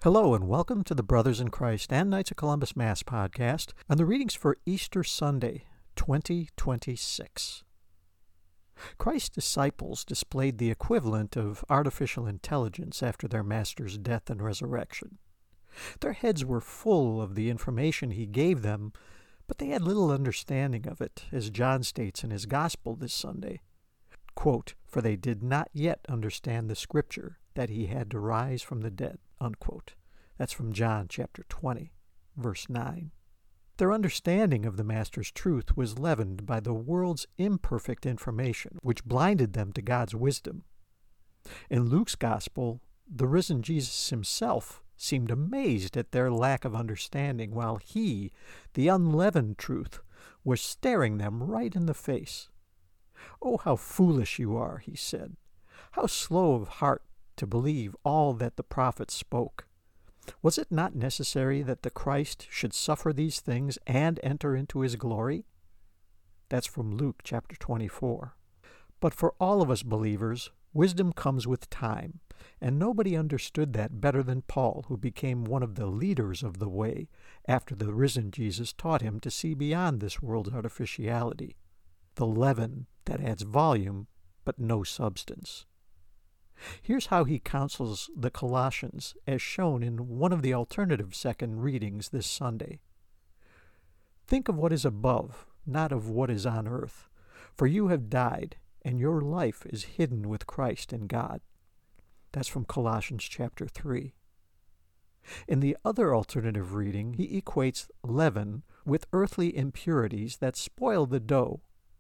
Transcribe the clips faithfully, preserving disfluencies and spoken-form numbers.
Hello and welcome to the Brothers in Christ and Knights of Columbus Mass podcast on the readings for Easter Sunday, twenty twenty-six. Christ's disciples displayed the equivalent of artificial intelligence after their Master's death and resurrection. Their heads were full of the information he gave them, but they had little understanding of it, as John states in his Gospel this Sunday. Quote, "For they did not yet understand the Scripture, that he had to rise from the dead." Unquote. That's from John chapter twenty, verse nine. Their understanding of the Master's truth was leavened by the world's imperfect information, which blinded them to God's wisdom. In Luke's Gospel, the risen Jesus himself seemed amazed at their lack of understanding, while he, the unleavened truth, was staring them right in the face. "Oh, how foolish you are," he said. "How slow of heart to believe all that the prophets spoke. Was it not necessary that the Christ should suffer these things and enter into his glory?" That's from Luke chapter twenty-four. But for all of us believers, wisdom comes with time, and nobody understood that better than Paul, who became one of the leaders of the way after the risen Jesus taught him to see beyond this world's artificiality, the leaven that adds volume but no substance. Here's how he counsels the Colossians, as shown in one of the alternative second readings this Sunday. "Think of what is above, not of what is on earth. For you have died, and your life is hidden with Christ in God." That's from Colossians chapter three. In the other alternative reading, he equates leaven with earthly impurities that spoil the dough.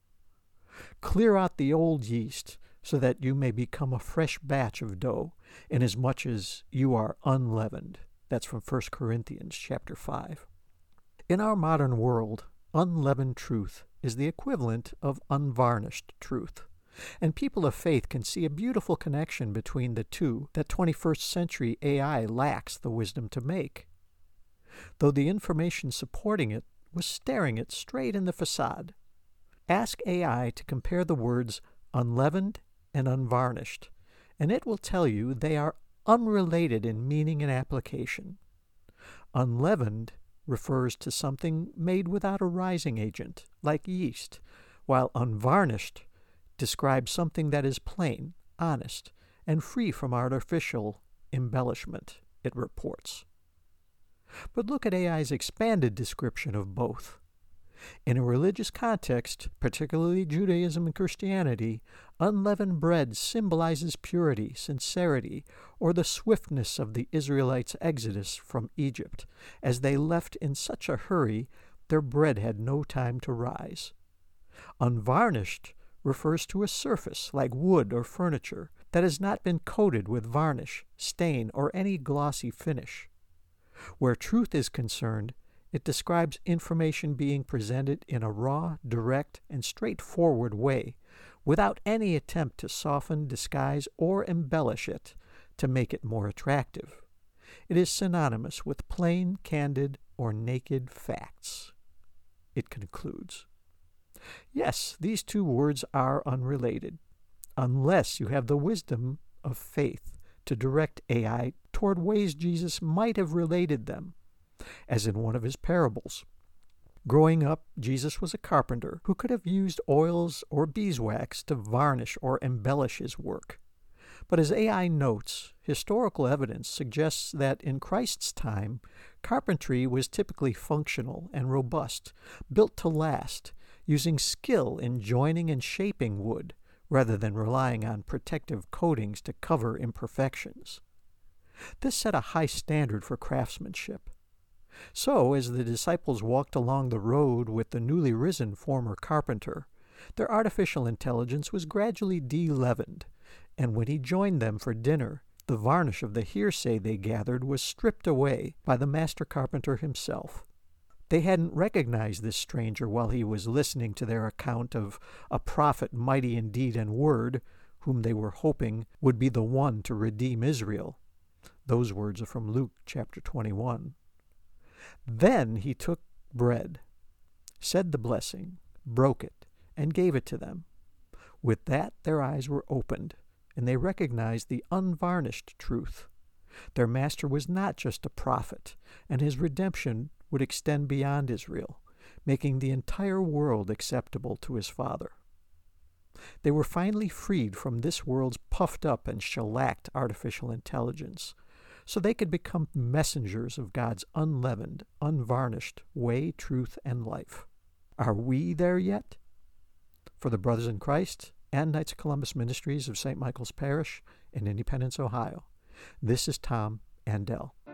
"Clear out the old yeast, so that you may become a fresh batch of dough, inasmuch as you are unleavened." That's from First Corinthians chapter five. In our modern world, unleavened truth is the equivalent of unvarnished truth, and people of faith can see a beautiful connection between the two that twenty-first century A I lacks the wisdom to make, though the information supporting it was staring it straight in the facade. Ask A I to compare the words unleavened and unvarnished, and it will tell you they are unrelated in meaning and application. Unleavened refers to something made without a rising agent, like yeast, while unvarnished describes something that is plain, honest, and free from artificial embellishment, it reports. But look at A I's expanded description of both. In a religious context, particularly Judaism and Christianity, unleavened bread symbolizes purity, sincerity, or the swiftness of the Israelites' exodus from Egypt, as they left in such a hurry their bread had no time to rise. Unvarnished refers to a surface, like wood or furniture, that has not been coated with varnish, stain, or any glossy finish. Where truth is concerned, it describes information being presented in a raw, direct, and straightforward way, without any attempt to soften, disguise, or embellish it to make it more attractive. It is synonymous with plain, candid, or naked facts. It concludes. Yes, these two words are unrelated, unless you have the wisdom of faith to direct A I toward ways Jesus might have related them, as in one of his parables. Growing up, Jesus was a carpenter who could have used oils or beeswax to varnish or embellish his work. But as A I notes, historical evidence suggests that in Christ's time, carpentry was typically functional and robust, built to last, using skill in joining and shaping wood, rather than relying on protective coatings to cover imperfections. This set a high standard for craftsmanship. So, as the disciples walked along the road with the newly risen former carpenter, their artificial intelligence was gradually de-leavened, and when he joined them for dinner, the varnish of the hearsay they gathered was stripped away by the master carpenter himself. They hadn't recognized this stranger while he was listening to their account of a prophet mighty in deed and word, whom they were hoping would be the one to redeem Israel. Those words are from Luke chapter twenty-one. Then he took bread, said the blessing, broke it, and gave it to them. With that their eyes were opened, and they recognized the unvarnished truth. Their master was not just a prophet, and his redemption would extend beyond Israel, making the entire world acceptable to his Father. They were finally freed from this world's puffed up and shellacked artificial intelligence, so they could become messengers of God's unleavened, unvarnished way, truth, and life. Are we there yet? For the Brothers in Christ and Knights of Columbus Ministries of Saint Michael's Parish in Independence, Ohio, this is Tom Andel.